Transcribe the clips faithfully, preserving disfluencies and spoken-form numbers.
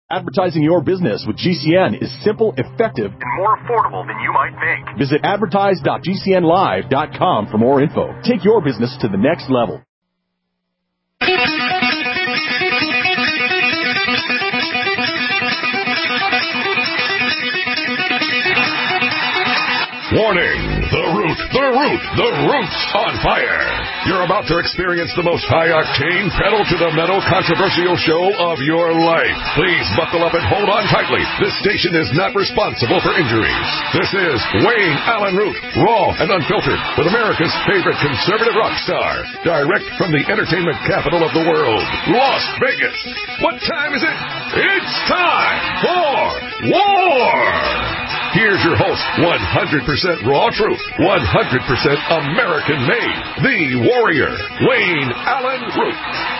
Advertising your business with G C N is simple, effective, and more affordable than you might think. Visit advertise dot g c n live dot com for more info. Take your business to the next level. Warning! The Root, the Root, the Root's on fire! You're about to experience the most high-octane, pedal-to-the-metal controversial show of your life. Please buckle up and hold on tightly. This station is not responsible for injuries. This is Wayne Allen Root, raw and unfiltered, with America's favorite conservative rock star. Direct from the entertainment capital of the world, Las Vegas. What time is it? It's time for war! Here's your host, one hundred percent raw truth, one hundred percent American-made, the warrior, Wayne Allen Root.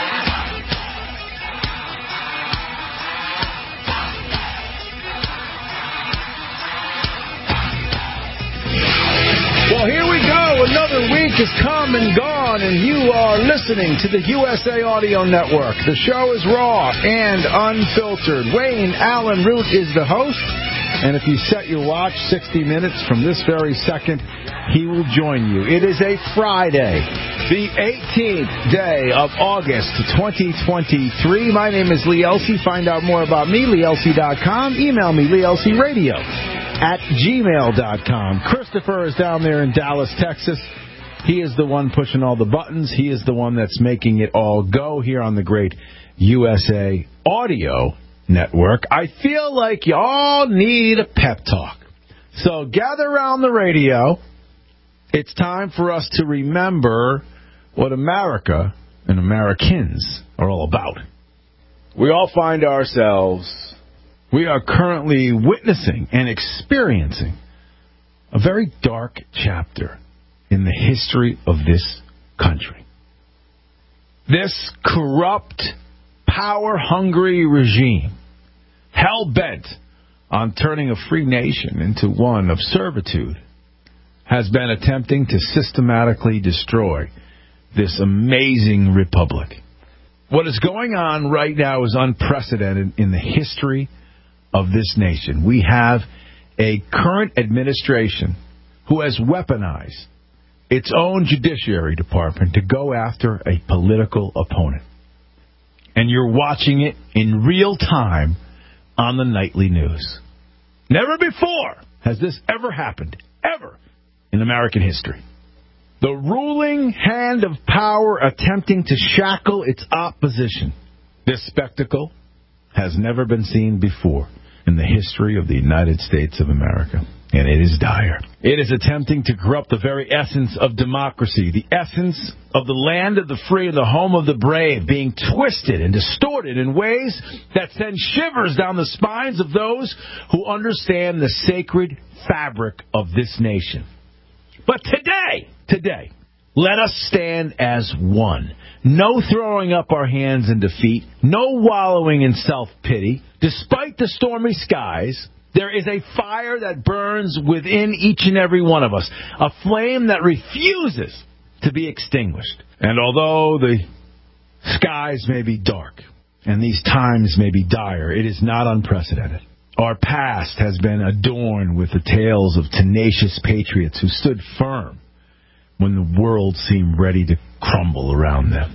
Well, here we go. Another week has come and gone, and you are listening to the U S A Audio Network. The show is raw and unfiltered. Wayne Allen Root is the host. And if you set your watch sixty minutes from this very second, he will join you. It is a Friday, the eighteenth day of August, twenty twenty-three. My name is Lee Elsey. Find out more about me, lee elsey dot com. Email me, lee elsey radio at gmail dot com. Christopher is down there in Dallas, Texas. He is the one pushing all the buttons. He is the one that's making it all go here on the great U S A Audio Network. I feel like you all need a pep talk. So gather around the radio. It's time for us to remember what America and Americans are all about. We all find ourselves, we are currently witnessing and experiencing a very dark chapter in the history of this country. This corrupt, power-hungry regime, hell-bent on turning a free nation into one of servitude, has been attempting to systematically destroy this amazing republic. What is going on right now is unprecedented in the history of this nation. We have a current administration who has weaponized its own judiciary department to go after a political opponent. And you're watching it in real time on the nightly news. Never before has this ever happened, ever, in American history. The ruling hand of power attempting to shackle its opposition. This spectacle has never been seen before in the history of the United States of America. And it is dire. It is attempting to corrupt the very essence of democracy, the essence of the land of the free and the home of the brave, being twisted and distorted in ways that send shivers down the spines of those who understand the sacred fabric of this nation. But today, today, let us stand as one. No throwing up our hands in defeat, no wallowing in self-pity. Despite the stormy skies, there is a fire that burns within each and every one of us, a flame that refuses to be extinguished. And although the skies may be dark and these times may be dire, it is not unprecedented. Our past has been adorned with the tales of tenacious patriots who stood firm when the world seemed ready to crumble around them.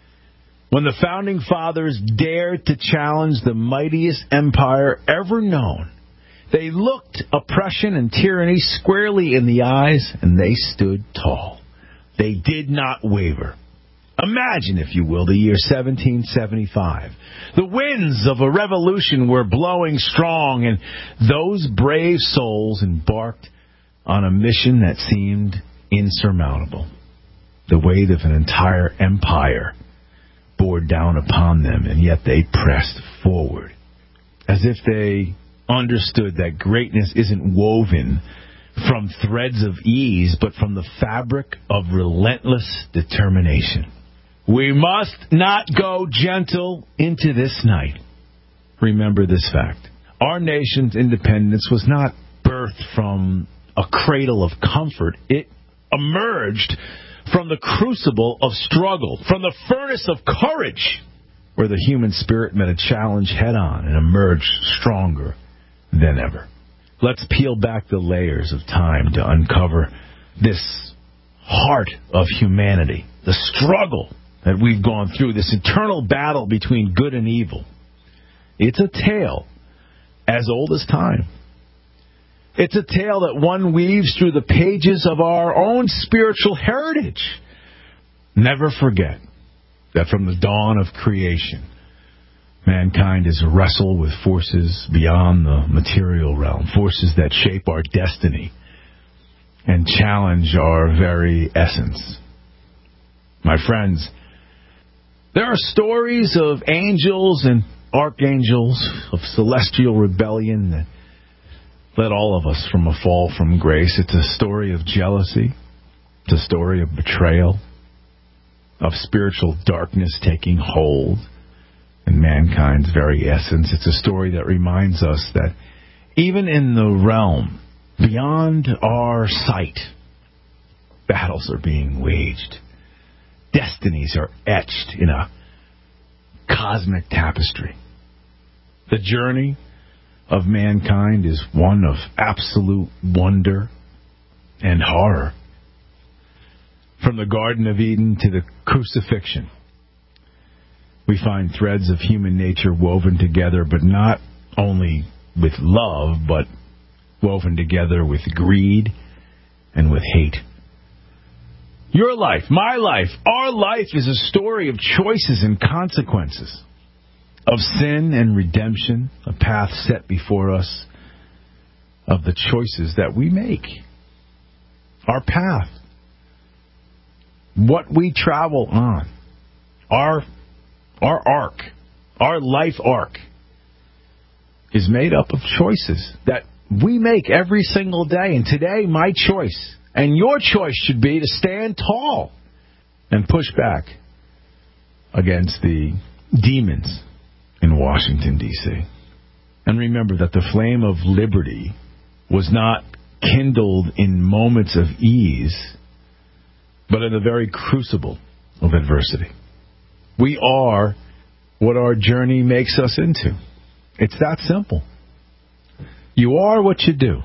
When the Founding Fathers dared to challenge the mightiest empire ever known, they looked oppression and tyranny squarely in the eyes, and they stood tall. They did not waver. Imagine, if you will, the year seventeen seventy-five. The winds of a revolution were blowing strong, and those brave souls embarked on a mission that seemed insurmountable. The weight of an entire empire bore down upon them, and yet they pressed forward, as if they understood that greatness isn't woven from threads of ease, but from the fabric of relentless determination. We must not go gentle into this night. Remember this fact. Our nation's independence was not birthed from a cradle of comfort. It emerged from the crucible of struggle, from the furnace of courage. where the human spirit met a challenge head-on and emerged stronger than ever. Let's peel back the layers of time to uncover this heart of humanity, the struggle that we've gone through, this eternal battle between good and evil. It's a tale as old as time. It's a tale that one weaves through the pages of our own spiritual heritage. Never forget that from the dawn of creation, mankind has wrestled with forces beyond the material realm, forces that shape our destiny and challenge our very essence. My friends, there are stories of angels and archangels, of celestial rebellion that led all of us from a fall from grace. It's a story of jealousy. It's a story of betrayal, of spiritual darkness taking hold in mankind's very essence. It's a story that reminds us that even in the realm beyond our sight, battles are being waged. Destinies are etched in a cosmic tapestry. The journey of mankind is one of absolute wonder and horror. From the Garden of Eden to the crucifixion, we find threads of human nature woven together, but not only with love, but woven together with greed and with hate. Your life, my life, our life is a story of choices and consequences, of sin and redemption, a path set before us, of the choices that we make. Our path, what we travel on, our, our arc, our life arc, is made up of choices that we make every single day. And today, my choice and your choice should be to stand tall and push back against the demons in Washington, D C And remember that the flame of liberty was not kindled in moments of ease, but in the very crucible of adversity. We are what our journey makes us into. It's that simple. You are what you do.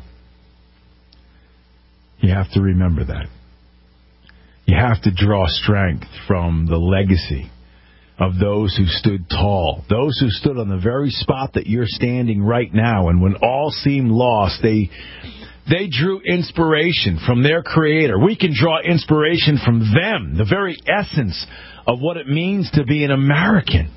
You have to remember that. You have to draw strength from the legacy of those who stood tall, those who stood on the very spot that you're standing right now, and when all seemed lost, they they drew inspiration from their Creator. We can draw inspiration from them, the very essence of what it means to be an American.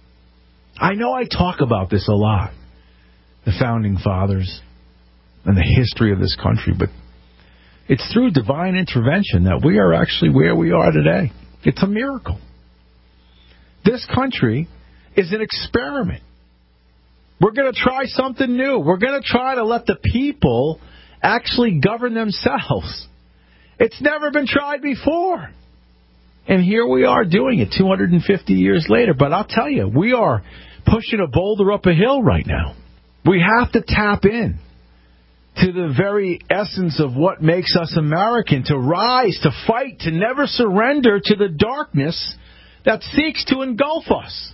I know I talk about this a lot, the Founding Fathers and the history of this country, but it's through divine intervention that we are actually where we are today. It's a miracle. This country is an experiment. We're going to try something new. We're going to try to let the people actually govern themselves. It's never been tried before. And here we are doing it two hundred fifty years later. But I'll tell you, we are pushing a boulder up a hill right now. We have to tap in to the very essence of what makes us American, to rise, to fight, to never surrender to the darkness that seeks to engulf us.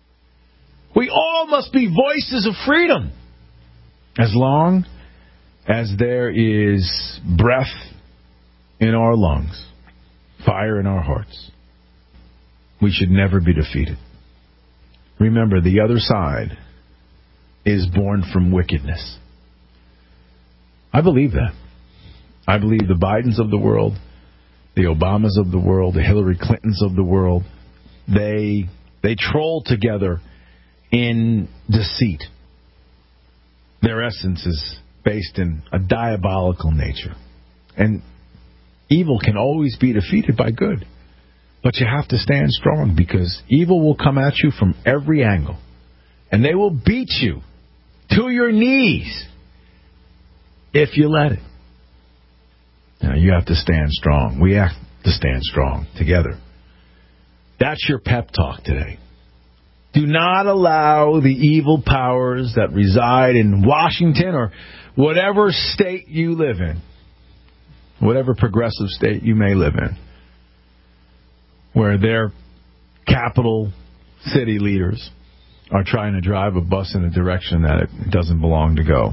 We all must be voices of freedom. As long as there is breath in our lungs, fire in our hearts, we should never be defeated. Remember, the other side is born from wickedness. I believe that. I believe the Bidens of the world, the Obamas of the world, the Hillary Clintons of the world, they they troll together in deceit. Their essence is based in a diabolical nature. And evil can always be defeated by good. But you have to stand strong, because evil will come at you from every angle. And they will beat you to your knees if you let it. Now, you have to stand strong. We have to stand strong together. That's your pep talk today. Do not allow the evil powers that reside in Washington or whatever state you live in, whatever progressive state you may live in, where their capital city leaders are trying to drive a bus in a direction that it doesn't belong to go.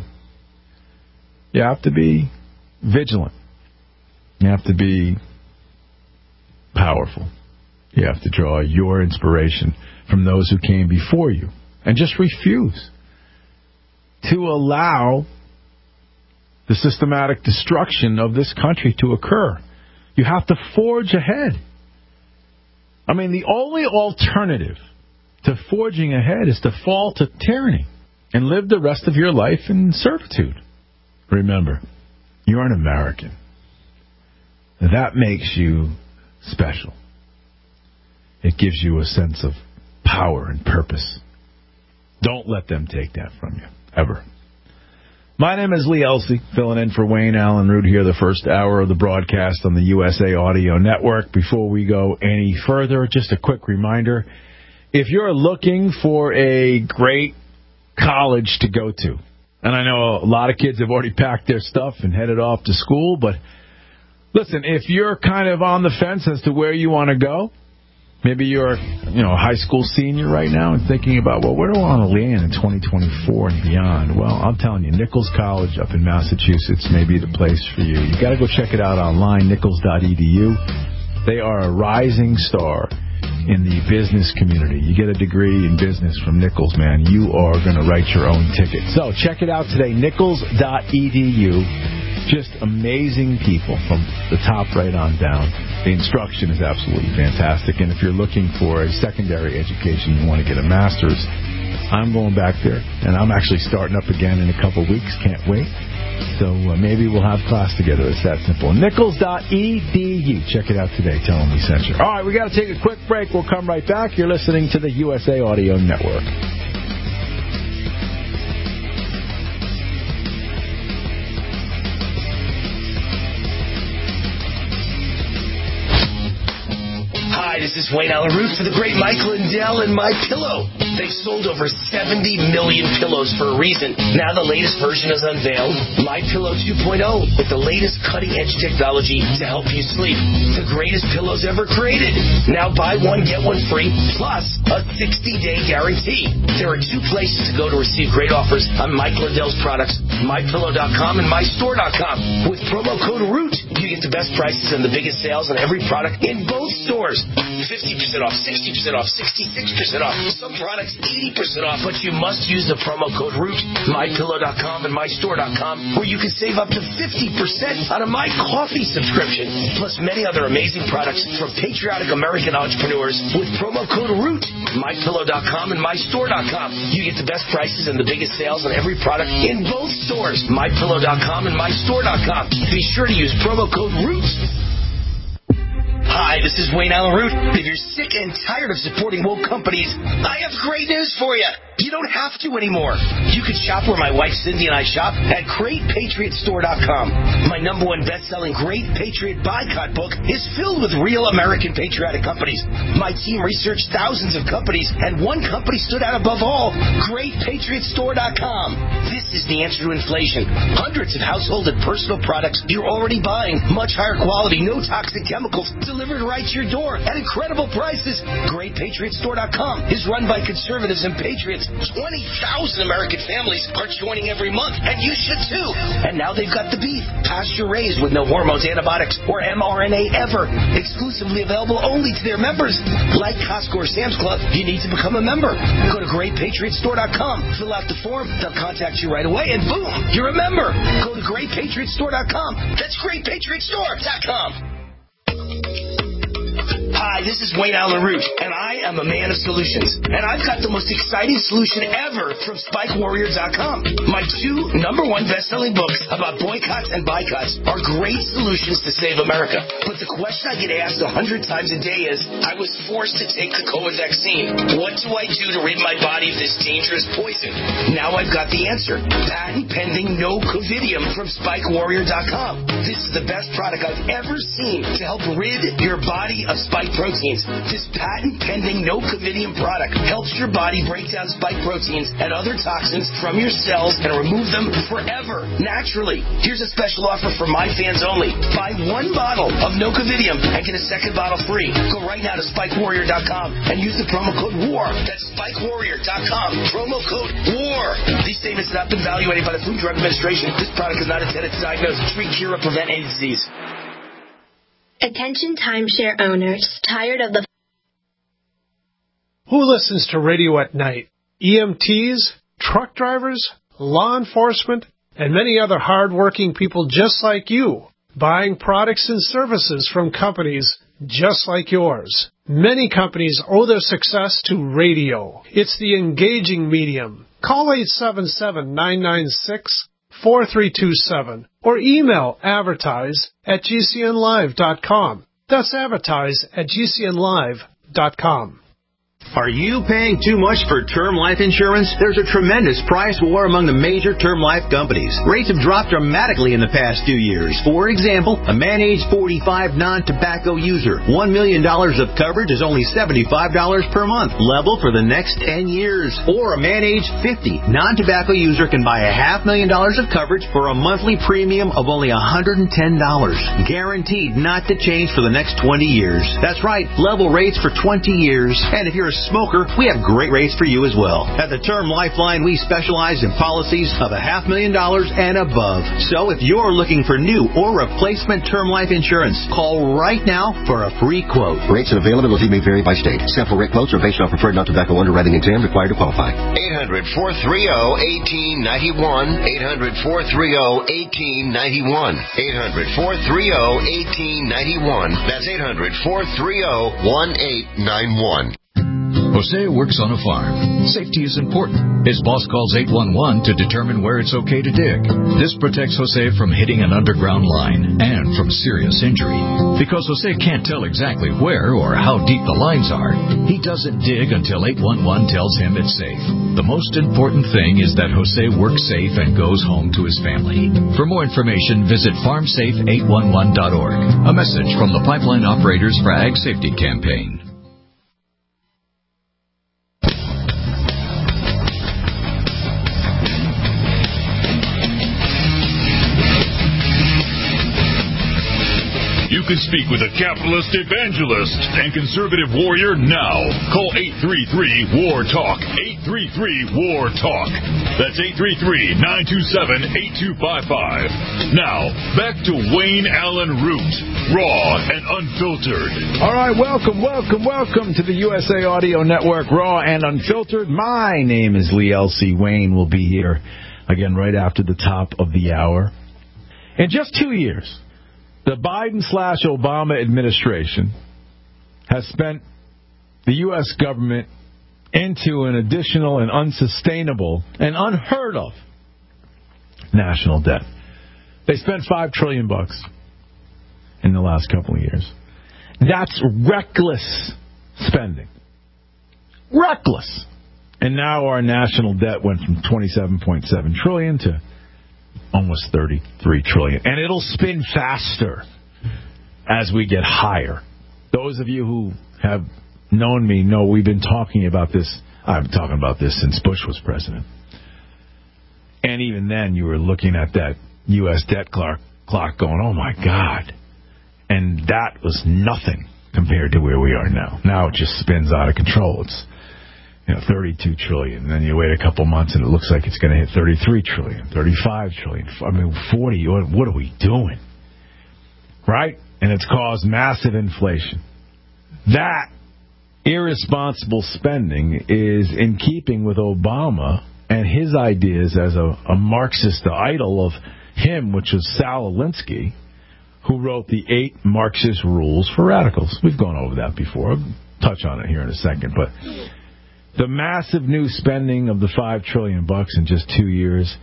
You have to be vigilant. You have to be powerful. You have to draw your inspiration from those who came before you and just refuse to allow the systematic destruction of this country to occur. You have to forge ahead. I mean, the only alternative to forging ahead is to fall to tyranny and live the rest of your life in servitude. Remember, you're an American. That makes you special. It gives you a sense of power and purpose. Don't let them take that from you, ever. My name is Lee Elsey, filling in for Wayne Allen Root here, the first hour of the broadcast on the U S A Audio Network. Before we go any further, just a quick reminder. If you're looking for a great college to go to, and I know a lot of kids have already packed their stuff and headed off to school, but listen, if you're kind of on the fence as to where you want to go, maybe you're, you know, a high school senior right now and thinking about, well, where do I want to land in twenty twenty-four and beyond? Well, I'm telling you, Nichols College up in Massachusetts may be the place for you. You got to go check it out online, nichols dot e d u. They are a rising star in the business community. You get a degree in business from Nichols, man. You are going to write your own ticket. So check it out today, nichols dot e d u. Just amazing people from the top right on down. The instruction is absolutely fantastic. And if you're looking for a secondary education, you want to get a master's, I'm going back there. And I'm actually starting up again in a couple weeks. Can't wait. So uh, maybe we'll have class together. It's that simple. nichols dot e d u. Check it out today. Tell them we sent you. All right, we got to take a quick break. We'll come right back. You're listening to the U S A Audio Network. Hi, this is Wayne Allen Root for the great Mike Lindell and My Pillow. They've sold over seventy million pillows for a reason. Now the latest version is unveiled, My Pillow two point oh, with the latest cutting-edge technology to help you sleep. The greatest pillows ever created. Now buy one, get one free, plus a sixty-day guarantee. There are two places to go to receive great offers on Mike Lindell's products, my pillow dot com and my store dot com. With promo code ROOT, you get the best prices and the biggest sales on every product in both stores. fifty percent off, sixty percent off, sixty-six percent off. Some products eighty percent off, but you must use the promo code ROOT, my pillow dot com and my store dot com, where you can save up to fifty percent on a My Coffee subscription, plus many other amazing products from patriotic American entrepreneurs with promo code ROOT, my pillow dot com and my store dot com. You get the best prices and the biggest sales on every product in both stores, my pillow dot com and my store dot com. Be sure to use promo code ROOT. Hi, this is Wayne Allen Root. If you're sick and tired of supporting woke companies, I have great news for you. You don't have to anymore. You can shop where my wife Cindy and I shop at great patriot store dot com. My number one best-selling Great Patriot Boycott book is filled with real American patriotic companies. My team researched thousands of companies, and one company stood out above all, great patriot store dot com. This is the answer to inflation. Hundreds of household and personal products you're already buying. Much higher quality, no toxic chemicals, delivered right to your door at incredible prices. great patriot store dot com is run by conservatives and patriots. twenty thousand American families are joining every month, and you should too. And now they've got the beef, pasture-raised with no hormones, antibiotics, or M R N A ever. Exclusively available only to their members. Like Costco or Sam's Club, you need to become a member. Go to great patriot store dot com, fill out the form, they'll contact you right away, and boom, you're a member. Go to great patriot store dot com. That's great patriot store dot com. Hi, this is Wayne Allen Root, and I am a man of solutions. And I've got the most exciting solution ever from spike warrior dot com. My two number one best-selling books about boycotts and boycotts are great solutions to save America. But the question I get asked a hundred times a day is, I was forced to take the COVID vaccine. What do I do to rid my body of this dangerous poison? Now I've got the answer. Patent pending No Covidium from spike warrior dot com. This is the best product I've ever seen to help rid your body of spike protein. Proteins. This patent-pending no-covidium product helps your body break down spike proteins and other toxins from your cells and remove them forever, naturally. Here's a special offer for my fans only. Buy one bottle of no-covidium and get a second bottle free. Go right now to spike warrior dot com and use the promo code WAR. That's spike warrior dot com. Promo code WAR. These statements have not been evaluated by the Food and Drug Administration. This product is not intended to diagnose, treat, cure, or prevent any disease. Attention timeshare owners. Tired of the... Who listens to radio at night? E M Ts, truck drivers, law enforcement, and many other hard-working people just like you, buying products and services from companies just like yours. Many companies owe their success to radio. It's the engaging medium. Call eight seven seven, nine nine six, four three two seven or email advertise at g c n live dot com. That's advertise at g c n live dot com. Are you paying too much for term life insurance? There's a tremendous price war among the major term life companies. Rates have dropped dramatically in the past two years. For example, a man age forty-five non-tobacco user, one million dollars of coverage is only seventy-five dollars per month, level for the next ten years. Or a man age fifty non-tobacco user can buy a half million dollars of coverage for a monthly premium of only one hundred ten dollars. Guaranteed not to change for the next twenty years. That's right, level rates for twenty years. And if you're a smoker, we have great rates for you as well. At the Term Lifeline, we specialize in policies of a half million dollars and above. So if you're looking for new or replacement term life insurance, call right now for a free quote. Rates and availability may vary by state. Sample rate quotes are based on preferred non-tobacco underwriting exam required to qualify. eight hundred, four three zero, one eight nine one. eight hundred, four three zero, one eight nine one. eight hundred, four three zero, one eight nine one. That's eight hundred, four three zero, one eight nine one. Jose works on a farm. Safety is important. His boss calls eight one one to determine where it's okay to dig. This protects Jose from hitting an underground line and from serious injury. Because Jose can't tell exactly where or how deep the lines are, he doesn't dig until eight one one tells him it's safe. The most important thing is that Jose works safe and goes home to his family. For more information, visit farm safe eight one one dot org. A message from the Pipeline Operators for Ag Safety Campaign. You can speak with a capitalist evangelist and conservative warrior now. Call eight three three, W A R, TALK. eight three three, W A R, TALK. That's eight three three, nine two seven, eight two five five. Now, back to Wayne Allen Root, raw and unfiltered. All right, welcome, welcome, welcome to the U S A Audio Network, raw and unfiltered. My name is Lee L C. Wayne will be here again right after the top of the hour. In just two years, the Biden slash Obama administration has spent the U S government into an additional and unsustainable and unheard of national debt. They spent five trillion bucks in the last couple of years. That's reckless spending. Reckless. And now our national debt went from twenty-seven point seven trillion to almost thirty-three trillion. And it'll spin faster as we get higher. Those of you who have known me know we've been talking about this. I've been talking about this since Bush was president. And even then, you were looking at that U S debt clock, clock going, oh, my God. And that was nothing compared to where we are now. Now it just spins out of control. It's You know, thirty-two trillion. Then you wait a couple months and it looks like it's going to hit thirty-three trillion, thirty-five trillion. I mean, forty. What are we doing? Right? And it's caused massive inflation. That irresponsible spending is in keeping with Obama and his ideas as a, a Marxist idol of him, which was Sal Alinsky, who wrote the eight Marxist rules for radicals. We've gone over that before. I'll touch on it here in a second, but the massive new spending of the five trillion bucks in just two years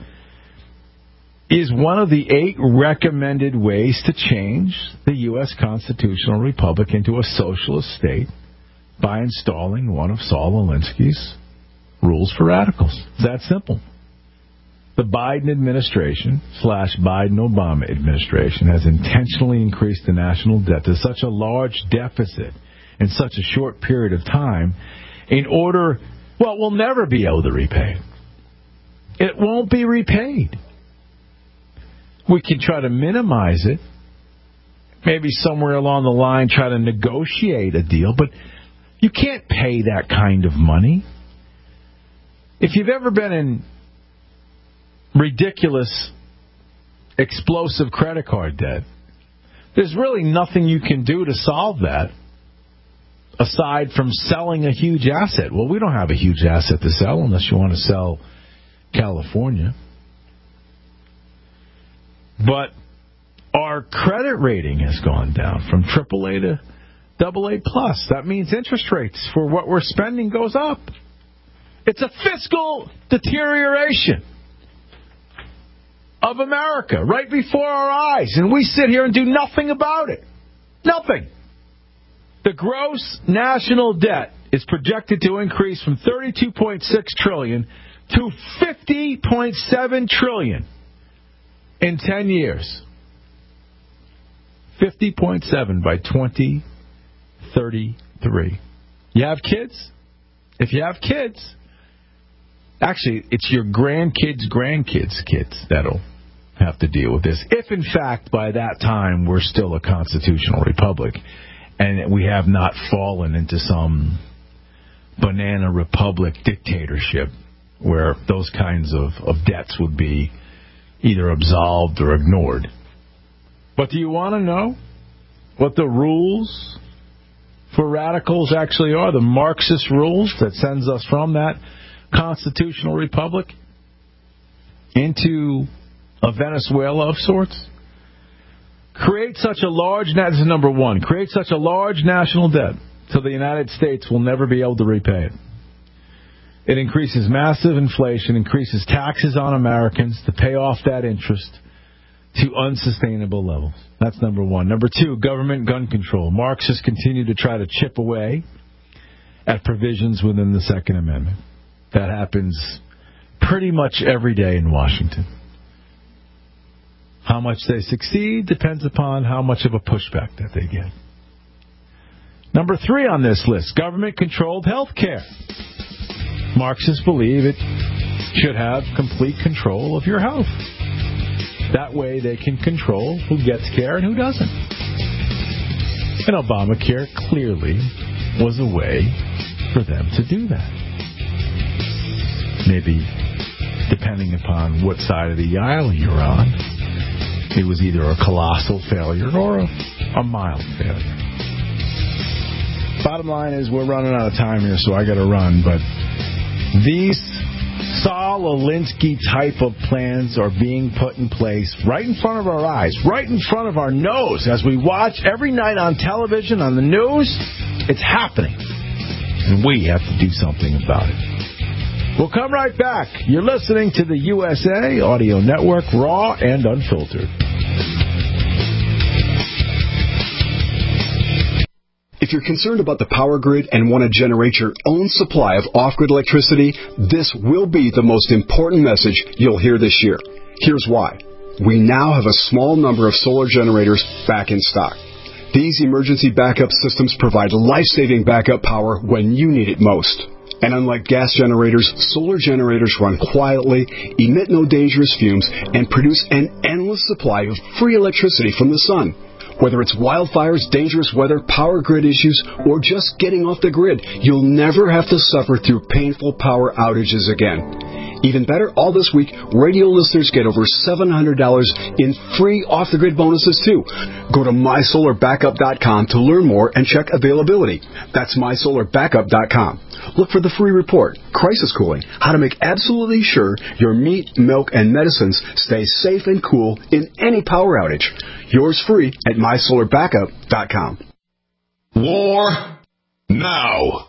is one of the eight recommended ways to change the U S constitutional republic into a socialist state by installing one of Saul Alinsky's rules for radicals. It's that simple. The Biden administration slash Biden-Obama administration has intentionally increased the national debt to such a large deficit in such a short period of time in order, well, we'll never be able to repay it. It won't be repaid. We can try to minimize it. Maybe somewhere along the line try to negotiate a deal, but you can't pay that kind of money. If you've ever been in ridiculous, explosive credit card debt, there's really nothing you can do to solve that aside from selling a huge asset. Well, we don't have a huge asset to sell unless you want to sell California. But our credit rating has gone down from triple A to double A plus. That means interest rates for what we're spending goes up. It's a fiscal deterioration of America right before our eyes, and we sit here and do nothing about it. Nothing. The gross national debt is projected to increase from thirty-two point six trillion dollars to fifty point seven trillion dollars in ten years. fifty point seven by twenty thirty-three. You have kids? If you have kids, actually, it's your grandkids' grandkids' kids that'll have to deal with this. If, in fact, by that time we're still a constitutional republic and we have not fallen into some banana republic dictatorship where those kinds of, of debts would be either absolved or ignored. But do you want to know what the rules for radicals actually are? The Marxist rules that sends us from that constitutional republic into a Venezuela of sorts? Create such a large, this is number one, create such a large national debt so the United States will never be able to repay it. It increases massive inflation, increases taxes on Americans to pay off that interest to unsustainable levels. That's number one. Number two, government gun control. Marxists continue to try to chip away at provisions within the Second Amendment. That happens pretty much every day in Washington. How much they succeed depends upon how much of a pushback that they get. Number three on this list, government-controlled health care. Marxists believe it should have complete control of your health. That way they can control who gets care and who doesn't. And Obamacare clearly was a way for them to do that. Maybe depending upon what side of the aisle you're on, it was either a colossal failure or a, a mild failure. Bottom line is we're running out of time here, so I got to run. But these Saul Alinsky type of plans are being put in place right in front of our eyes, right in front of our nose. As we watch every night on television, on the news, it's happening. And we have to do something about it. We'll come right back. You're listening to the U S A Audio Network, raw and unfiltered. If you're concerned about the power grid and want to generate your own supply of off-grid electricity, this will be the most important message you'll hear this year. Here's why. We now have a small number of solar generators back in stock. These emergency backup systems provide life-saving backup power when you need it most. And unlike gas generators, solar generators run quietly, emit no dangerous fumes, and produce an endless supply of free electricity from the sun. Whether it's wildfires, dangerous weather, power grid issues, or just getting off the grid, you'll never have to suffer through painful power outages again. Even better, all this week, radio listeners get over seven hundred dollars in free off-the-grid bonuses, too. Go to my solar backup dot com to learn more and check availability. That's my solar backup dot com. Look for the free report, Crisis Cooling, how to make absolutely sure your meat, milk, and medicines stay safe and cool in any power outage. Yours free at my solar backup dot com. War now.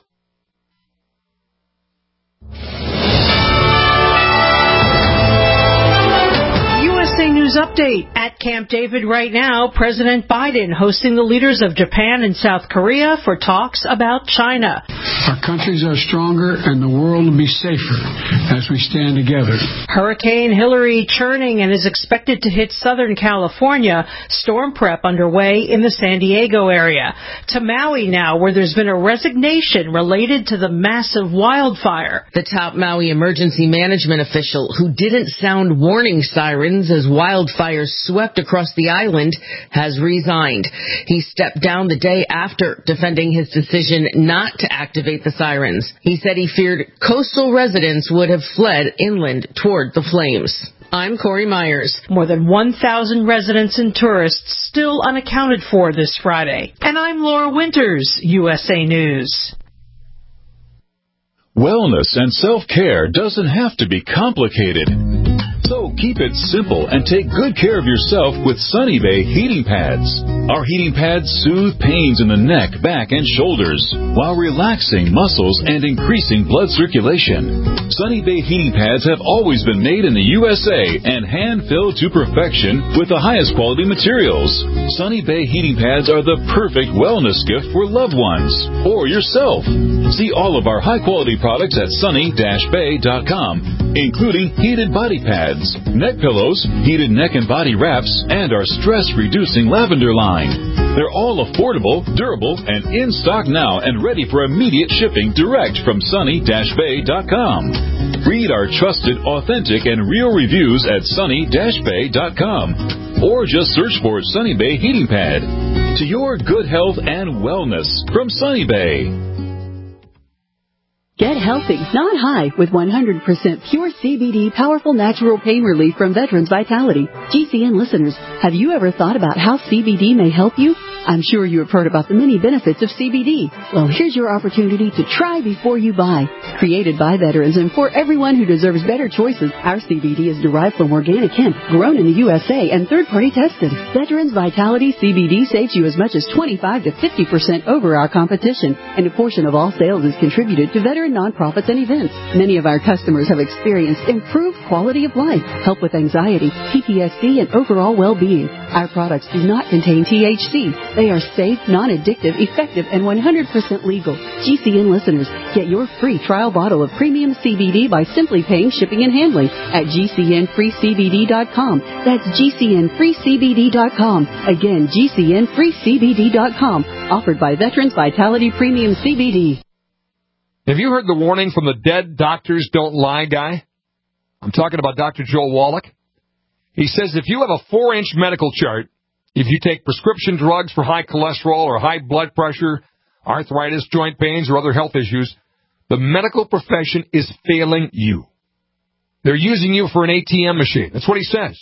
U S A News Update update. At Camp David right now, President Biden hosting the leaders of Japan and South Korea for talks about China. Our countries are stronger and the world will be safer as we stand together. Hurricane Hillary churning and is expected to hit Southern California. Storm prep underway in the San Diego area. To Maui now, where there's been a resignation related to the massive wildfire. The top Maui emergency management official who didn't sound warning sirens as wildfires swept across the island has resigned. He stepped down the day after defending his decision not to activate the sirens. He said he feared coastal residents would have fled inland toward the flames. I'm Corey Myers. More than one thousand residents and tourists still unaccounted for this Friday. And I'm Laura Winters, U S A News. Wellness and self-care doesn't have to be complicated. So keep it simple and take good care of yourself with Sunny Bay heating pads. Our heating pads soothe pains in the neck, back, and shoulders while relaxing muscles and increasing blood circulation. Sunny Bay heating pads have always been made in the U S A and hand-filled to perfection with the highest quality materials. Sunny Bay heating pads are the perfect wellness gift for loved ones or yourself. See all of our high-quality products at sunny dash bay dot com, including heated body pads, neck pillows, heated neck and body wraps, and our stress-reducing lavender line. They're all affordable, durable, and in stock now and ready for immediate shipping direct from sunny dash bay dot com. Read our trusted, authentic, and real reviews at sunny dash bay dot com or just search for Sunny Bay Heating Pad. To your good health and wellness from Sunny Bay. Get healthy, not high, with one hundred percent pure C B D powerful natural pain relief from Veterans Vitality. G C N listeners, have you ever thought about how C B D may help you? I'm sure you have heard about the many benefits of C B D. Well, here's your opportunity to try before you buy. Created by veterans and for everyone who deserves better choices, our C B D is derived from organic hemp, grown in the U S A, and third-party tested. Veterans Vitality C B D saves you as much as twenty-five to fifty percent over our competition, and a portion of all sales is contributed to veteran nonprofits and events. Many of our customers have experienced improved quality of life, help with anxiety, P T S D, and overall well-being. Our products do not contain T H C. They are safe, non-addictive, effective, and one hundred percent legal. G C N listeners, get your free trial bottle of premium C B D by simply paying shipping and handling at G C N free C B D dot com. That's G C N free C B D dot com. Again, G C N free C B D dot com. Offered by Veterans Vitality Premium C B D. Have you heard the warning from the Dead Doctors Don't Lie guy? I'm talking about Doctor Joel Wallach. He says if you have a four-inch medical chart, if you take prescription drugs for high cholesterol or high blood pressure, arthritis, joint pains, or other health issues, the medical profession is failing you. They're using you for an A T M machine. That's what he says.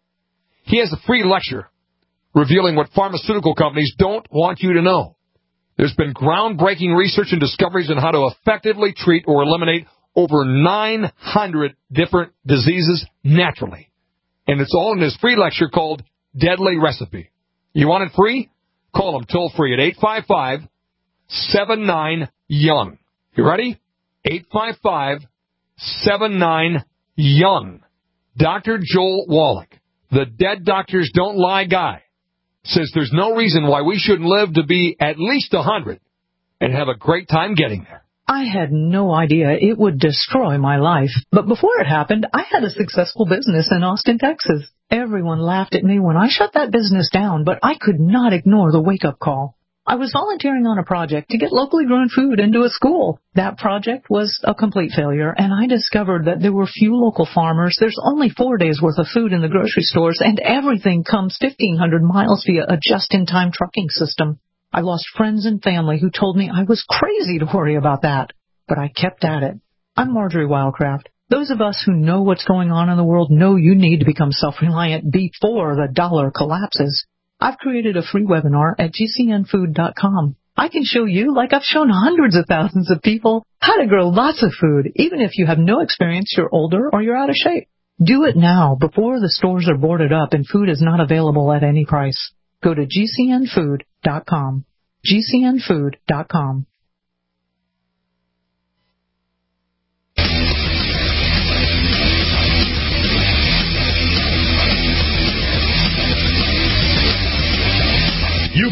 He has a free lecture revealing what pharmaceutical companies don't want you to know. There's been groundbreaking research and discoveries on how to effectively treat or eliminate over nine hundred different diseases naturally. And it's all in his free lecture called Deadly Recipe. You want it free? Call him toll free at eight five five, seven nine, young. You ready? eight five five, seven nine, young. Doctor Joel Wallach, the Dead Doctors Don't Lie guy, says there's no reason why we shouldn't live to be at least one hundred and have a great time getting there. I had no idea it would destroy my life. But before it happened, I had a successful business in Austin, Texas. Everyone laughed at me when I shut that business down, but I could not ignore the wake-up call. I was volunteering on a project to get locally grown food into a school. That project was a complete failure, and I discovered that there were few local farmers. There's only four days' worth of food in the grocery stores, and everything comes fifteen hundred miles via a just-in-time trucking system. I lost friends and family who told me I was crazy to worry about that, but I kept at it. I'm Marjorie Wildcraft. Those of us who know what's going on in the world know you need to become self-reliant before the dollar collapses. I've created a free webinar at G C N food dot com. I can show you, like I've shown hundreds of thousands of people, how to grow lots of food, even if you have no experience, you're older, or you're out of shape. Do it now, before the stores are boarded up and food is not available at any price. Go to G C N food dot com. G C N food dot com.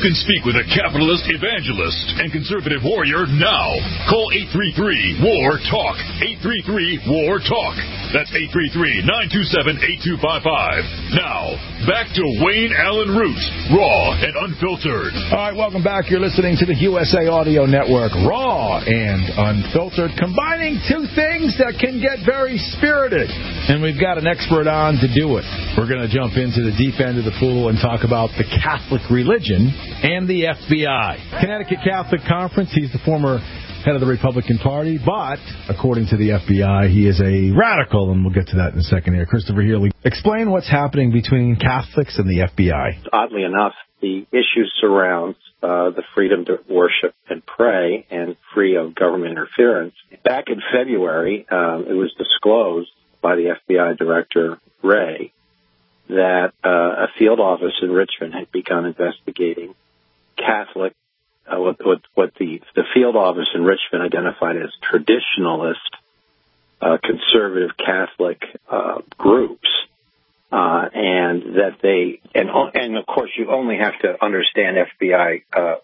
can speak with a capitalist evangelist and conservative warrior now. Call eight three three, W A R, TALK. eight three three, W A R, TALK. That's eight three three, nine two seven, eight two five five. Now, back to Wayne Allen Root, raw and unfiltered. All right, welcome back. You're listening to the U S A Audio Network, raw and unfiltered, combining two things that can get very spirited. And we've got an expert on to do it. We're going to jump into the deep end of the pool and talk about the Catholic religion and the F B I. Connecticut Catholic Conference, he's the former head of the Republican Party, but according to the F B I, he is a radical, and we'll get to that in a second here. Christopher Healy, explain what's happening between Catholics and the F B I. Oddly enough, the issue surrounds uh, the freedom to worship and pray and free of government interference. Back in February, uh, it was disclosed by the F B I Director Wray that uh, a field office in Richmond had begun investigating Catholic, uh, what, what, what the, the field office in Richmond identified as traditionalist, uh, conservative Catholic uh, groups, uh, and that they, and and of course you only have to understand F B I uh,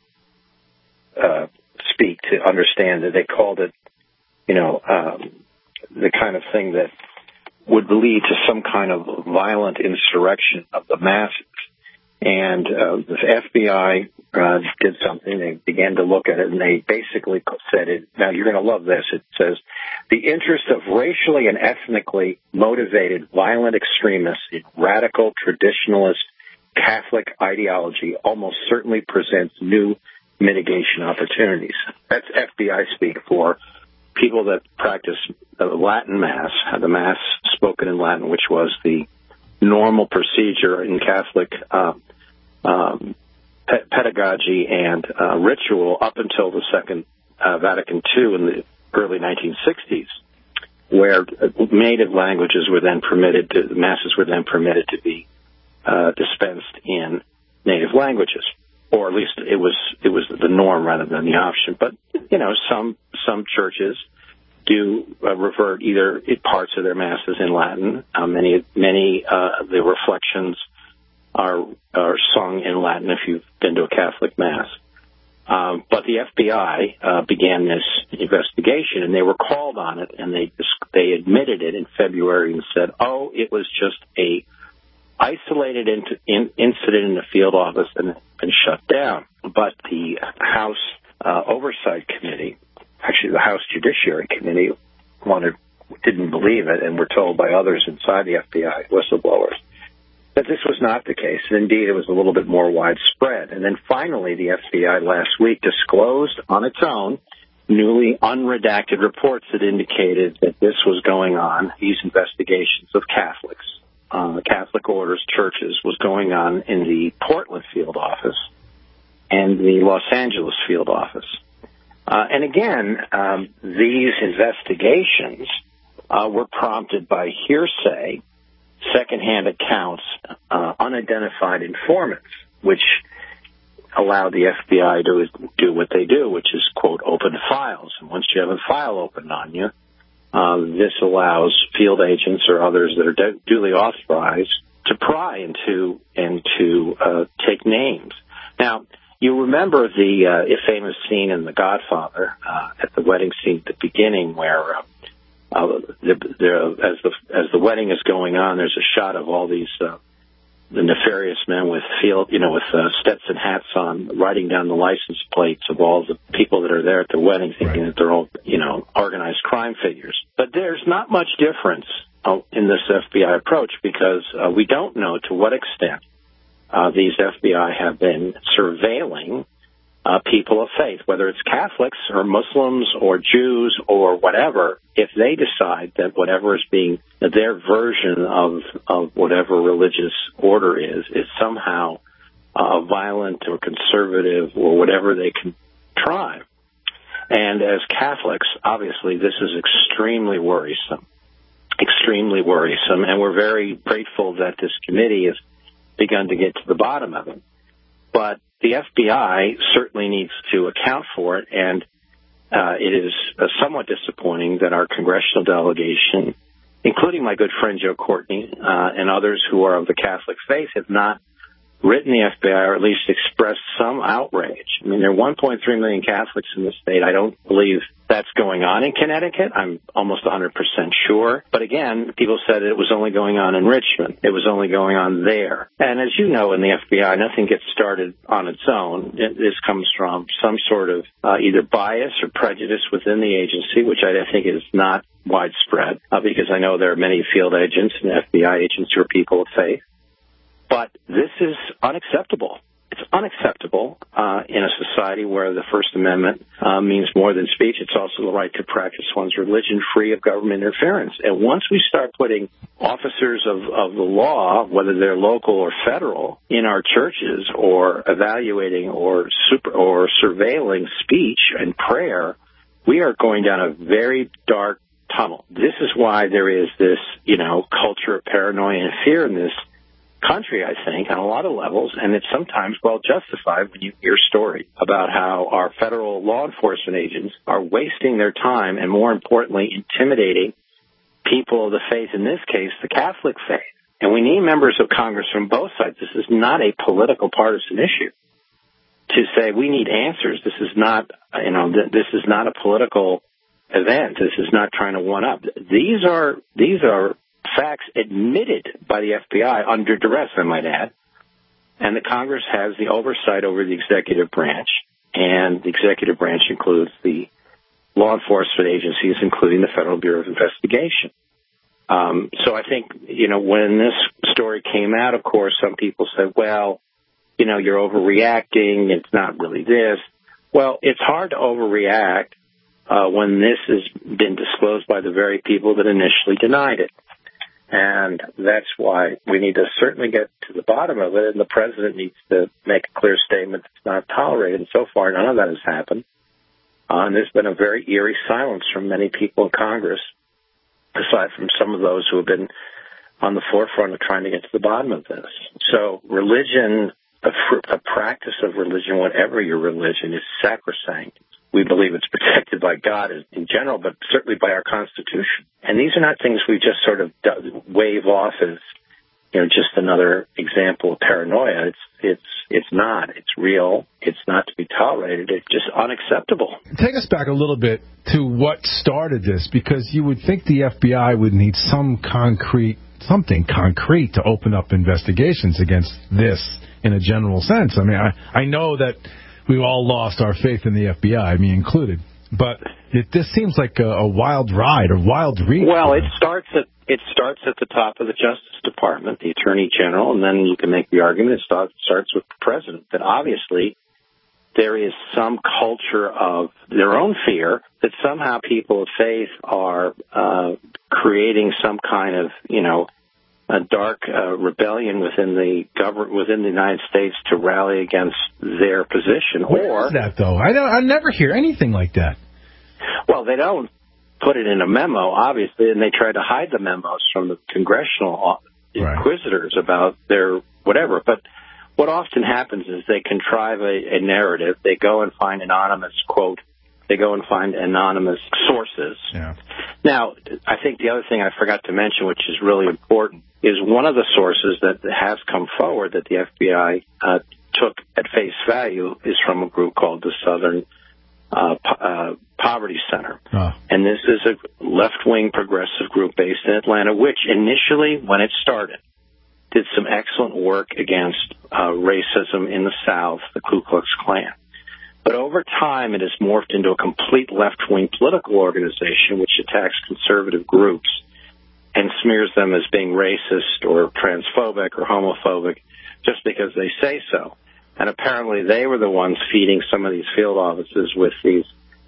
uh, speak to understand that they called it, you know, um, the kind of thing that would lead to some kind of violent insurrection of the masses. And uh, the F B I uh, did something. They began to look at it, and they basically said it. Now, you're going to love this. It says, the interest of racially and ethnically motivated violent extremists in radical traditionalist Catholic ideology almost certainly presents new mitigation opportunities. That's F B I speak for people that practice the Latin Mass, the Mass spoken in Latin, which was the normal procedure in Catholic uh, um, pe- pedagogy and uh, ritual up until the Second uh, Vatican Two in the early nineteen sixties, where native languages were then permitted to, Masses were then permitted to be uh, dispensed in native languages, or at least it was it was the norm rather than the option. But you know, some some churches do uh, revert either parts of their masses in Latin. Uh, many many uh, the reflections are are sung in Latin if you've been to a Catholic Mass. Um, but the F B I uh, began this investigation, and they were called on it, and they they admitted it in February and said, "Oh, it was just a isolated in, in, incident in the field office and been shut down." But the House uh, Oversight Committee, actually the House Judiciary Committee, wanted didn't believe it, and were told by others inside the F B I, whistleblowers, that this was not the case. And indeed, it was a little bit more widespread. And then finally, the F B I last week disclosed on its own newly unredacted reports that indicated that this was going on, these investigations of Catholics, uh, Catholic orders, churches, was going on in the Portland field office and the Los Angeles field office. Uh, and again, um, these investigations uh, were prompted by hearsay, secondhand accounts, uh, unidentified informants, which allowed the F B I to do what they do, which is, quote, open files. And once you have a file opened on you, uh, this allows field agents or others that are du- duly authorized to pry into and to uh, take names. Now, you remember the uh, famous scene in The Godfather uh, at the wedding scene at the beginning where uh, Uh, the, the, as the as the wedding is going on, there's a shot of all these uh, the nefarious men with field, you know, with uh, Stetson hats on, writing down the license plates of all the people that are there at the wedding, thinking right. that they're all, you know, organized crime figures. But there's not much difference uh, in this F B I approach because uh, we don't know to what extent uh, these F B I have been surveilling Uh, people of faith, whether it's Catholics or Muslims or Jews or whatever. If they decide that whatever is being, their version of, of whatever religious order is, is somehow uh, violent or conservative or whatever they can try. And as Catholics, obviously, this is extremely worrisome, extremely worrisome, and we're very grateful that this committee has begun to get to the bottom of it. But the F B I certainly needs to account for it, and uh, it is uh, somewhat disappointing that our congressional delegation, including my good friend Joe Courtney uh, and others who are of the Catholic faith, have not written the F B I or at least expressed some outrage. I mean, there are one point three million Catholics in the state. I don't believe that's going on in Connecticut. I'm almost one hundred percent sure. But again, people said it was only going on in Richmond. It was only going on there. And as you know, in the F B I, nothing gets started on its own. It, this comes from some sort of uh, either bias or prejudice within the agency, which I think is not widespread, uh, because I know there are many field agents and F B I agents who are people of faith. But this is unacceptable. It's unacceptable uh, in a society where the First Amendment uh, means more than speech. It's also the right to practice one's religion free of government interference. And once we start putting officers of, of the law, whether they're local or federal, in our churches or evaluating or super, or surveilling speech and prayer, we are going down a very dark tunnel. This is why there is this, you know, culture of paranoia and fear in this country, I think, on a lot of levels, and it's sometimes well justified when you hear stories about how our federal law enforcement agents are wasting their time and, more importantly, intimidating people of the faith, in this case, the Catholic faith. And we need members of Congress from both sides. This is not a political partisan issue. To say we need answers, this is not, you know, this is not a political event. This is not trying to one up. These are these are facts admitted by the F B I under duress, I might add, and the Congress has the oversight over the executive branch, and the executive branch includes the law enforcement agencies, including the Federal Bureau of Investigation. Um, so I think, you know, when this story came out, of course, some people said, well, you know, you're overreacting, it's not really this. Well, it's hard to overreact uh, when this has been disclosed by the very people that initially denied it. And that's why we need to certainly get to the bottom of it, and the president needs to make a clear statement that's not tolerated. And so far, none of that has happened. Uh, and there's been a very eerie silence from many people in Congress, aside from some of those who have been on the forefront of trying to get to the bottom of this. So religion, a, fr- a practice of religion, whatever your religion, is sacrosanct. We believe it's protected by God in general, but certainly by our Constitution. And these are not things we just sort of wave off as, you know, just another example of paranoia. It's it's it's not. It's real. It's not to be tolerated. It's just unacceptable. Take us back a little bit to what started this, because you would think the F B I would need some concrete, something concrete to open up investigations against this in a general sense. I mean, I, I know that we've all lost our faith in the F B I, me included. But it, this seems like a, a wild ride, or wild reach. Well, it starts at it starts at the top of the Justice Department, the Attorney General, and then you can make the argument it starts, starts with the President, that obviously there is some culture of their own fear that somehow people of faith are uh, creating some kind of, you know, a dark uh, rebellion within the government, within the United States, to rally against their position. Where or is that, though? I don't. I never hear anything like that. Well, they don't put it in a memo, obviously, and they try to hide the memos from the congressional right. inquisitors about their whatever. But what often happens is they contrive a, a narrative. They go and find anonymous quote. They go and find anonymous sources. Yeah. Now, I think the other thing I forgot to mention, which is really important, is one of the sources that has come forward that the F B I uh, took at face value is from a group called the Southern uh, po- uh, Poverty Center. Oh. And this is a left-wing progressive group based in Atlanta, which initially, when it started, did some excellent work against uh, racism in the South, the Ku Klux Klan. But over time, it has morphed into a complete left-wing political organization which attacks conservative groups and smears them as being racist or transphobic or homophobic just because they say so. And apparently they were the ones feeding some of these field offices with these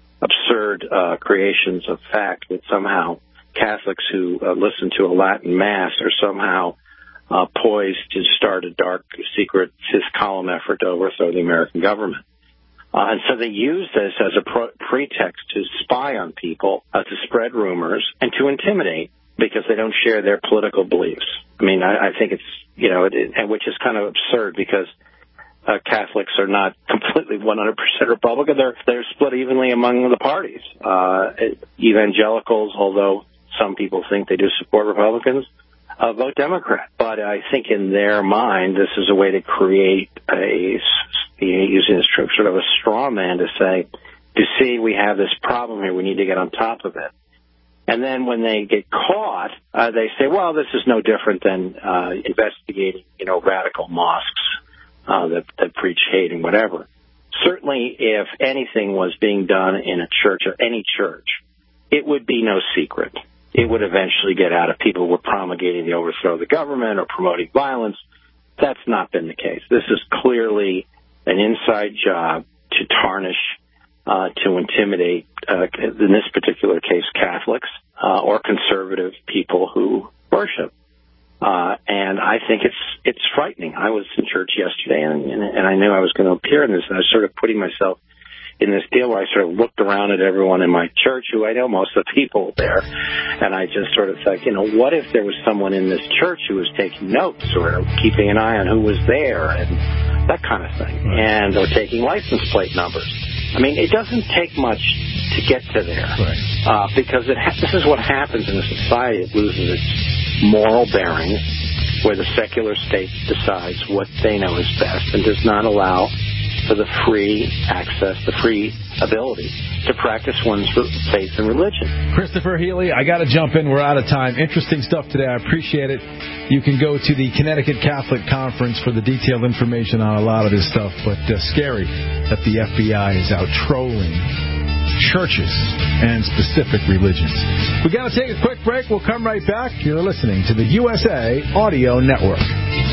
absurd uh, creations of fact that somehow Catholics who uh, listen to a Latin Mass are somehow uh, poised to start a dark, secret fifth column effort to overthrow the American government. Uh, and so they use this as a pro- pretext to spy on people, uh, to spread rumors, and to intimidate because they don't share their political beliefs. I mean, I, I think it's, you know, it, it, which is kind of absurd because uh, Catholics are not completely one hundred percent Republican. They're, they're split evenly among the parties. Uh, evangelicals, although some people think they do support Republicans, uh, vote Democrat. But I think in their mind, this is a way to create a, using this sort of a straw man to say, you see, we have this problem here. We need to get on top of it. And then when they get caught, uh, they say, well, this is no different than uh, investigating, you know, radical mosques uh, that, that preach hate and whatever. Certainly, if anything was being done in a church or any church, it would be no secret. It would eventually get out if people were promulgating the overthrow of the government or promoting violence. That's not been the case. This is clearly an inside job to tarnish, uh, to intimidate, uh, in this particular case, Catholics uh, or conservative people who worship. Uh, and I think it's it's frightening. I was in church yesterday, and, and, and I knew I was going to appear in this, and I was sort of putting myself in this deal where I sort of looked around at everyone in my church who I know most of the people there, and I just sort of thought, you know, what if there was someone in this church who was taking notes or keeping an eye on who was there and that kind of thing, and or taking license plate numbers. I mean, it doesn't take much to get to there, right. uh, because it ha- this is what happens in a society. It loses its moral bearing, where the secular state decides what they know is best and does not allow for the free access, the free ability to practice one's faith and religion. Christopher Healy, I got to jump in. We're out of time. Interesting stuff today. I appreciate it. You can go to the Connecticut Catholic Conference for the detailed information on a lot of this stuff, but uh, scary that the F B I is out trolling churches and specific religions. We got to take a quick break. We'll come right back. You're listening to the U S A Audio Network.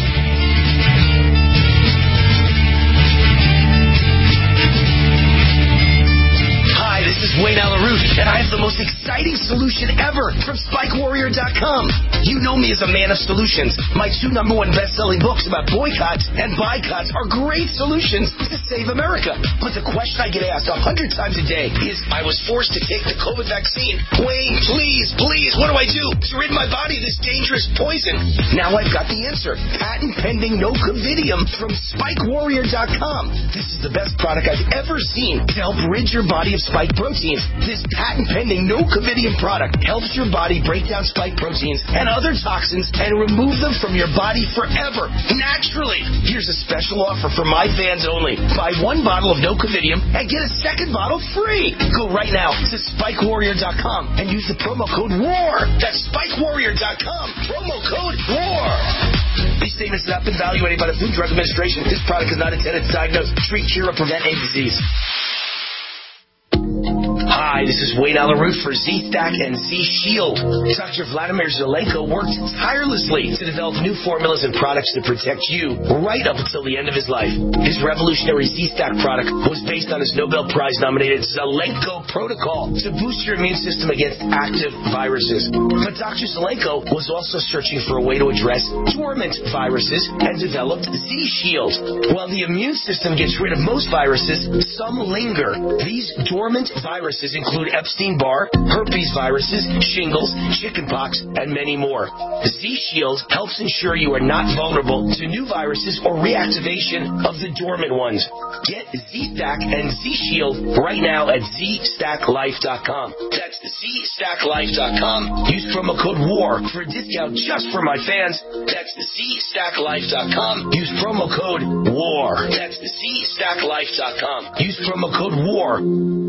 This is Wayne Allen Root, and I have the most exciting solution ever from Spike Warrior dot com. You know me as a man of solutions. My two number one best-selling books about boycotts and boycotts are great solutions to save America. But the question I get asked a hundred times a day is, I was forced to take the COVID vaccine. Wayne, please, please, what do I do to rid my body of this dangerous poison? Now I've got the answer. Patent pending Nocovidium from Spike Warrior dot com. This is the best product I've ever seen to help rid your body of spike proteins. This patent-pending Nocovidium product helps your body break down spike proteins and other toxins and remove them from your body forever, naturally. Here's a special offer for my fans only. Buy one bottle of Nocovidium and get a second bottle free. Go right now to Spike Warrior dot com and use the promo code WAR. That's Spike Warrior dot com. Promo code WAR. These statements have not been evaluated by the Food and Drug Administration. This product is not intended to diagnose, treat, cure, or prevent any disease. Hi, this is Wayne Allen Root for Z-Stack and Z-Shield. Doctor Vladimir Zelenko worked tirelessly to develop new formulas and products to protect you right up until the end of his life. His revolutionary Z-Stack product was based on his Nobel Prize-nominated Zelenko protocol to boost your immune system against active viruses. But Doctor Zelenko was also searching for a way to address dormant viruses and developed Z-Shield. While the immune system gets rid of most viruses, some linger. These dormant viruses include Epstein-Barr, herpes viruses, shingles, chickenpox, and many more. Z-Shield helps ensure you are not vulnerable to new viruses or reactivation of the dormant ones. Get Z-Stack and Z-Shield right now at Z Stack Life dot com. That's Z Stack Life dot com. Use promo code WAR for a discount just for my fans. That's Z Stack Life dot com. Use promo code WAR. That's Z Stack Life dot com. Use promo code WAR.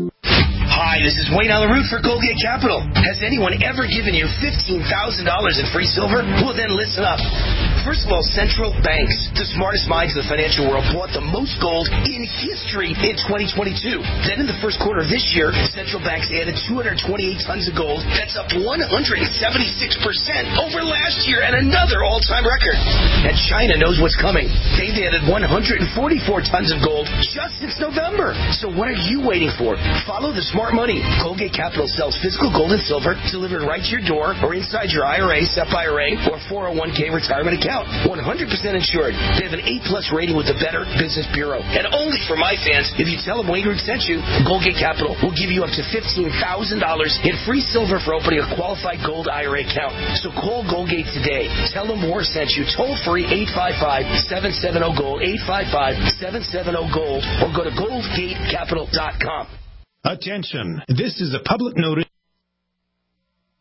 Hi, this is Wayne Allen Root for Goldgate Capital. Has anyone ever given you fifteen thousand dollars in free silver? Well, then listen up. First of all, central banks, the smartest minds of the financial world, bought the most gold in history in twenty twenty-two. Then in the first quarter of this year, central banks added two hundred twenty-eight tons of gold. That's up one hundred seventy-six percent over last year and another all-time record. And China knows what's coming. They've added one hundred forty-four tons of gold just since November. So what are you waiting for? Follow the smart money. Goldgate Capital sells physical gold and silver delivered right to your door or inside your I R A, S E P I R A, or four oh one k retirement account. one hundred percent insured. They have an A plus rating with the Better Business Bureau. And only for my fans, if you tell them Wayne Root sent you, Goldgate Capital will give you up to fifteen thousand dollars in free silver for opening a qualified gold I R A account. So call Goldgate today. Tell them Moore sent you. Toll free eight five five, seven seven zero, GOLD, eight five five, seven seven zero, GOLD, or go to goldgate capital dot com. Attention. This is a public notice.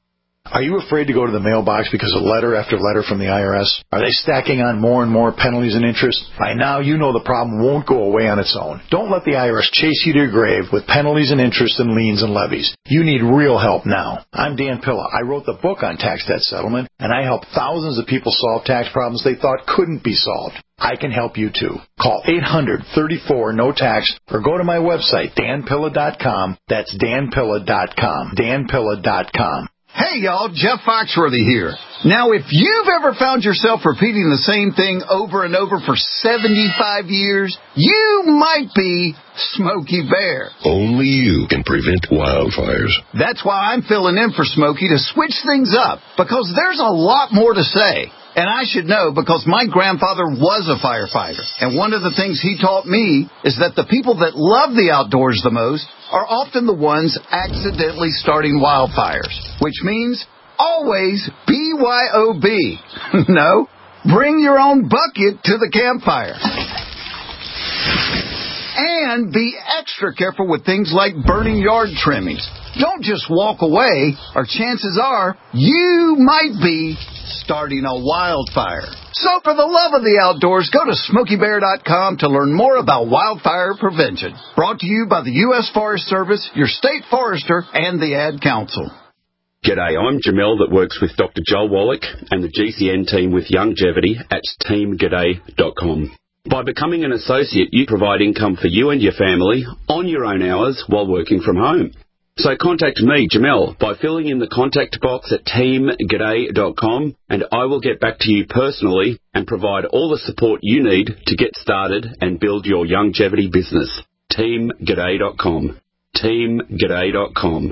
Are you afraid to go to the mailbox because of letter after letter from the I R S? Are they stacking on more and more penalties and interest? By now, you know the problem won't go away on its own. Don't let the I R S chase you to your grave with penalties and interest and liens and levies. You need real help now. I'm Dan Pilla. I wrote the book on tax debt settlement, and I help thousands of people solve tax problems they thought couldn't be solved. I can help you too. Call eight hundred, thirty-four, no tax or go to my website, dan pilla dot com. That's dan pilla dot com. dan pilla dot com. Hey, y'all, Jeff Foxworthy here. Now, if you've ever found yourself repeating the same thing over and over for seventy-five years, you might be Smokey Bear. Only you can prevent wildfires. That's why I'm filling in for Smokey to switch things up, because there's a lot more to say. And I should know because my grandfather was a firefighter. And one of the things he taught me is that the people that love the outdoors the most are often the ones accidentally starting wildfires. Which means always B Y O B. No, bring your own bucket to the campfire. And be extra careful with things like burning yard trimmings. Don't just walk away, or chances are you might be starting a wildfire. So for the love of the outdoors, go to smokey bear dot com to learn more about wildfire prevention. Brought to you by the U S Forest Service, your state forester, and the Ad Council. G'day, I'm Jamel that works with Doctor Joel Wallach and the G C N team with Longevity at team g'day dot com. By becoming an associate, you provide income for you and your family on your own hours while working from home. So contact me, Jamel, by filling in the contact box at team g'day dot com, and I will get back to you personally and provide all the support you need to get started and build your longevity business. team g'day dot com. team g'day dot com.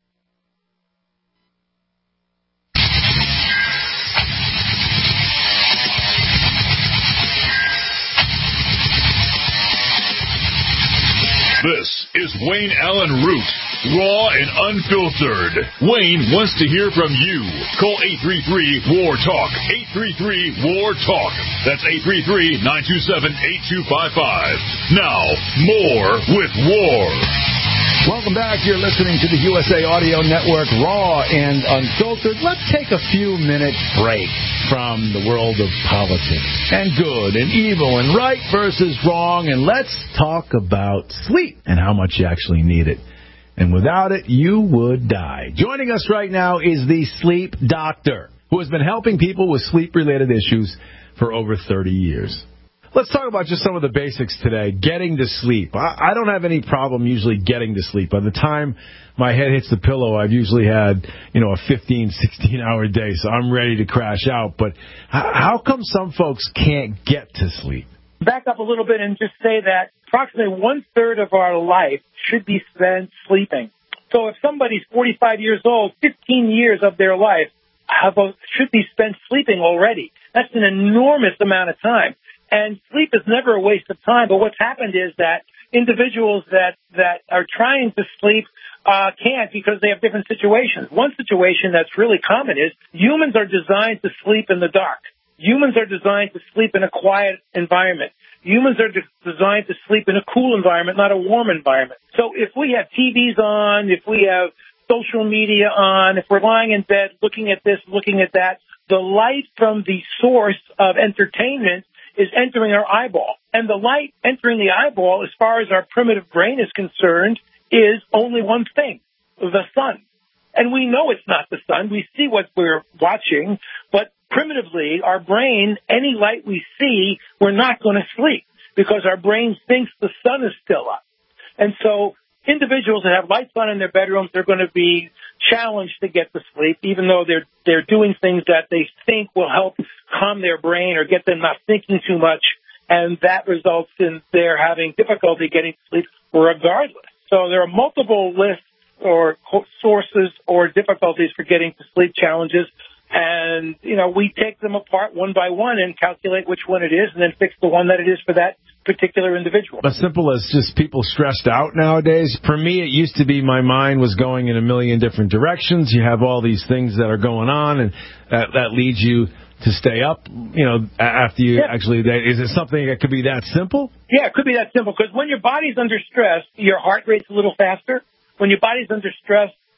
This is Wayne Allen Root, raw and unfiltered. Wayne wants to hear from you. Call eight three three, W A R, TALK. eight three three, W A R, TALK. That's eight three three, nine two seven, eight two five five. Now, more with W A R. Welcome back. You're listening to the U S A Audio Network, raw and unfiltered. Let's take a few minute break from the world of politics and good and evil and right versus wrong, and let's talk about sleep and how much you actually need it. And without it, you would die. Joining us right now is the Sleep Doctor, who has been helping people with sleep-related issues for over thirty years. Let's talk about just some of the basics today. Getting to sleep. I, I don't have any problem usually getting to sleep. By the time my head hits the pillow, I've usually had, you know, a fifteen, sixteen-hour day, so I'm ready to crash out. But how, how come some folks can't get to sleep? Back up a little bit and just say that approximately one-third of our life should be spent sleeping. So if somebody's forty-five years old, fifteen years of their life have a, should be spent sleeping already. That's an enormous amount of time. And sleep is never a waste of time, but what's happened is that individuals that, that are trying to sleep uh, can't because they have different situations. One situation that's really common is humans are designed to sleep in the dark. Humans are designed to sleep in a quiet environment. Humans are de- designed to sleep in a cool environment, not a warm environment. So if we have T Vs on, if we have social media on, if we're lying in bed looking at this, looking at that, the light from the source of entertainment is entering our eyeball. And the light entering the eyeball, as far as our primitive brain is concerned, is only one thing, the sun. And we know it's not the sun. We see what we're watching, but primitively, our brain, any light we see, we're not going to sleep because our brain thinks the sun is still up. And so individuals that have lights on in their bedrooms, they're going to be challenged to get to sleep, even though they're they're doing things that they think will help calm their brain or get them not thinking too much, and that results in their having difficulty getting to sleep regardless. So there are multiple lists or sources or difficulties for getting to sleep challenges, and, you know, we take them apart one by one and calculate which one it is and then fix the one that it is for that particular individual. As simple as just people stressed out nowadays. For me, it used to be my mind was going in a million different directions. You have all these things that are going on, and that, that leads you to stay up, you know, after you yeah. actually, is it something that could be that simple? Yeah, it could be that simple, because when your body's under stress, your heart rate's a little faster. When your body's under stress,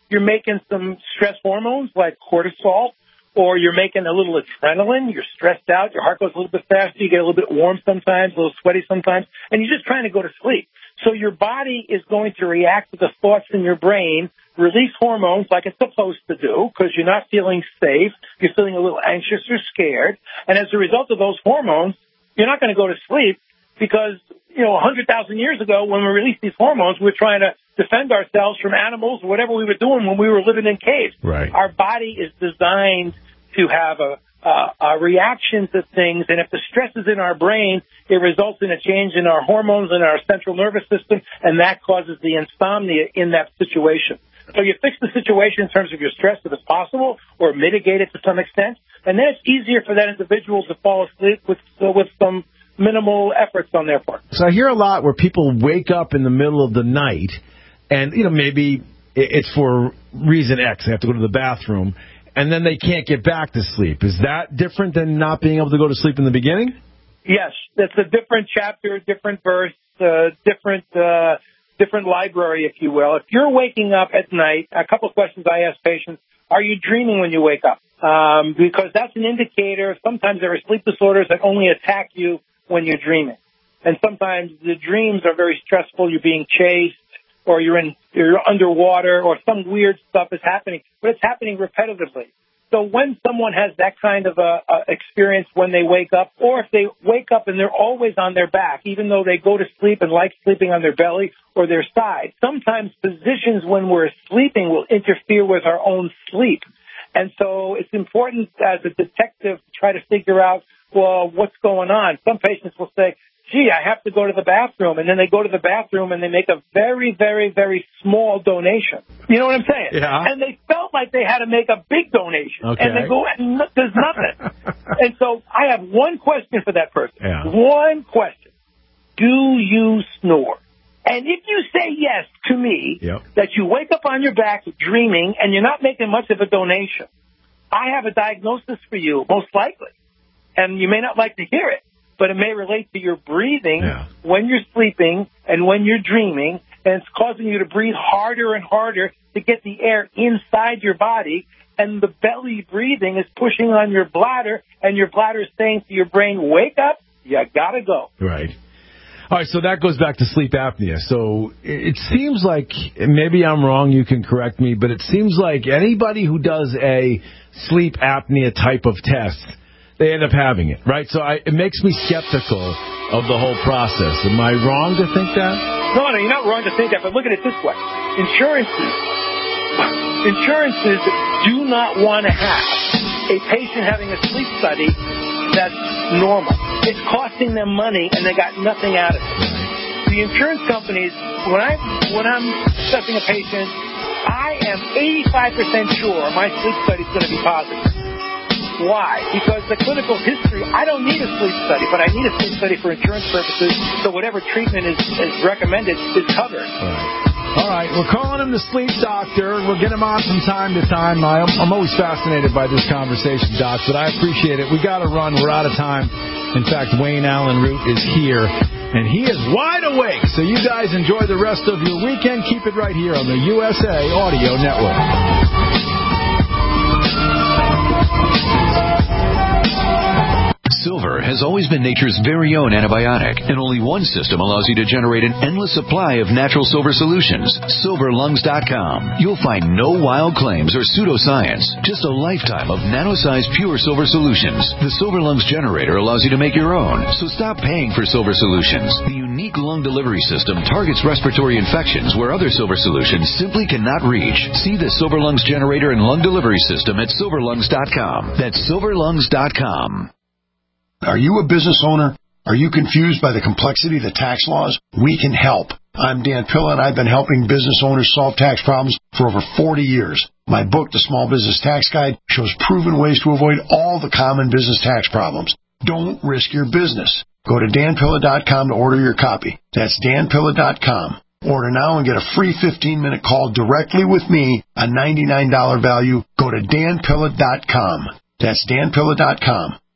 you're making some stress hormones like cortisol, or you're making a little adrenaline. You're stressed out. Your heart goes a little bit faster. You get a little bit warm sometimes, a little sweaty sometimes, and you're just trying to go to sleep. So your body is going to react to the thoughts in your brain, release hormones like it's supposed to do because you're not feeling safe. You're feeling a little anxious or scared. And as a result of those hormones, you're not going to go to sleep because, you know, one hundred thousand years ago when we released these hormones, we were trying to defend ourselves from animals or whatever we were doing when we were living in caves. Right. Our body is designed to have a, a, a reaction to things, and if the stress is in our brain, it results in a change in our hormones and our central nervous system, and that causes the insomnia in that situation. So you fix the situation in terms of your stress if it's possible, or mitigate it to some extent, and then it's easier for that individual to fall asleep with uh, with some minimal efforts on their part. So I hear a lot where people wake up in the middle of the night, and you know maybe it's for reason X, they have to go to the bathroom, and then they can't get back to sleep. Is that different than not being able to go to sleep in the beginning? Yes, that's a different chapter, different verse, uh, different uh, different library, if you will. If you're waking up at night, a couple of questions I ask patients: are you dreaming when you wake up? Um, because that's an indicator. Sometimes there are sleep disorders that only attack you when you're dreaming, and sometimes the dreams are very stressful. You're being chased, or you're in you're underwater, or some weird stuff is happening, but it's happening repetitively. So when someone has that kind of a, a experience when they wake up, or if they wake up and they're always on their back, even though they go to sleep and like sleeping on their belly or their side, sometimes positions when we're sleeping will interfere with our own sleep. And so it's important as a detective to try to figure out, well, what's going on. Some patients will say, gee, I have to go to the bathroom. And then they go to the bathroom and they make a very, very, very small donation. You know what I'm saying? Yeah. And they felt like they had to make a big donation. Okay. And they go, and no, there's nothing. And so I have one question for that person. Yeah. One question. Do you snore? And if you say yes to me, yep. that you wake up on your back dreaming and you're not making much of a donation, I have a diagnosis for you, most likely. And you may not like to hear it, but it may relate to your breathing yeah. when you're sleeping and when you're dreaming, and it's causing you to breathe harder and harder to get the air inside your body, and the belly breathing is pushing on your bladder, and your bladder is saying to your brain, wake up, you gotta go. Right. All right, so that goes back to sleep apnea. So it seems like, maybe I'm wrong, you can correct me, but it seems like anybody who does a sleep apnea type of test, they end up having it, right? So I, it makes me skeptical of the whole process. Am I wrong to think that? No, no, you're not wrong to think that, but look at it this way. Insurances, insurances do not want to have a patient having a sleep study that's normal. It's costing them money, and they got nothing out of it. The insurance companies, when, I, when I'm assessing a patient, I am eighty-five percent sure my sleep study is going to be positive. Why? Because the clinical history, I don't need a sleep study, but I need a sleep study for insurance purposes, so whatever treatment is, is recommended is covered. All right. All right, we're calling him the sleep doctor. We'll get him on from time to time. I'm, I'm always fascinated by this conversation, Doc, but I appreciate it. We got to run. We're out of time. In fact, Wayne Allyn Root is here, and he is wide awake. So you guys enjoy the rest of your weekend. Keep it right here on the U S A Audio Network. Silver has always been nature's very own antibiotic, and only one system allows you to generate an endless supply of natural silver solutions. silver lungs dot com. You'll find no wild claims or pseudoscience, just a lifetime of nano-sized pure silver solutions. The Silver Lungs generator allows you to make your own, so stop paying for silver solutions. The unique lung delivery system targets respiratory infections where other silver solutions simply cannot reach. See the Silver Lungs generator and lung delivery system at silver lungs dot com. That's silver lungs dot com. Are you a business owner? Are you confused by the complexity of the tax laws? We can help. I'm Dan Pilla, and I've been helping business owners solve tax problems for over forty years. My book, The Small Business Tax Guide, shows proven ways to avoid all the common business tax problems. Don't risk your business. Go to dan pilla dot com to order your copy. That's dan pilla dot com. Order now and get a free fifteen-minute call directly with me, a ninety-nine dollars value. Go to dan pilla dot com. That's dan pilla dot com.